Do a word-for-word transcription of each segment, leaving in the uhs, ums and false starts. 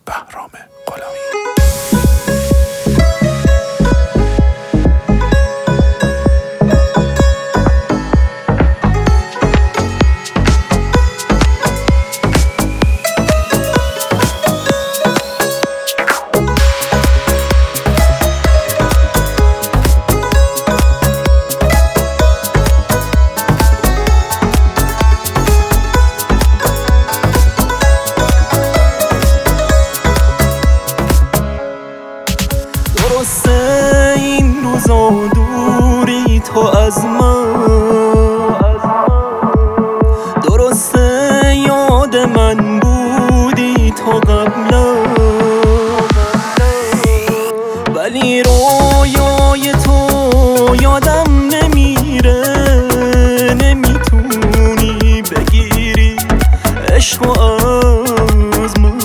بهرام غلامی. درسته این روزا دوری تو از من، درسته یاد من بودی تو قبلا، ولی رویای تو یادم نمیره، نمیتونی بگیری عشق و از من.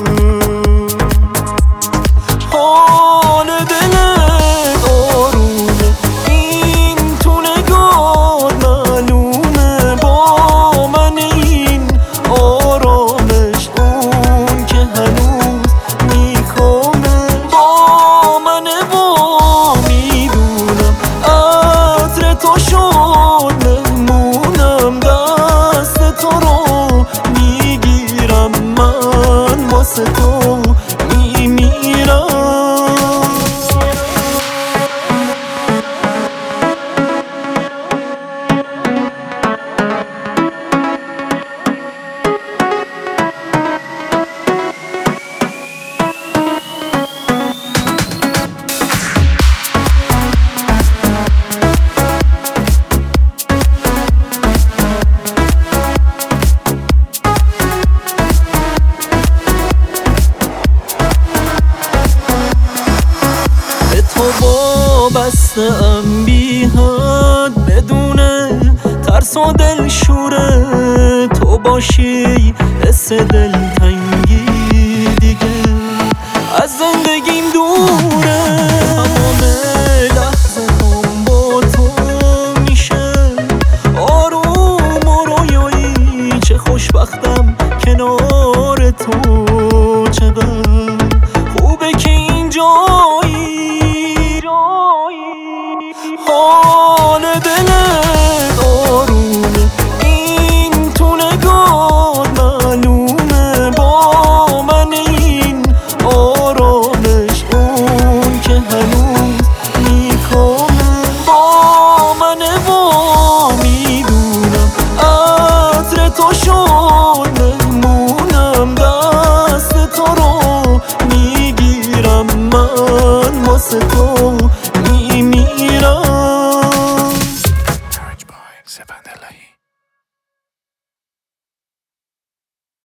وابسته‌ام بی حد بدون ترس و دلشوره، تو باشی حس دلتنگی دیگه از زندگیم دوره. تمام لحظه هم با تو میشه آروم و رویایی، چه خوشبختم کنار تو، چقدر خوبه که اینجایی. حال دلت آرومه، این تو نگات معلومه، با من این آرامش اون که هنوز میکنه با منه و میدونم عطر تو شد مهمونم، دست تو رو میگیرم من واسه تو.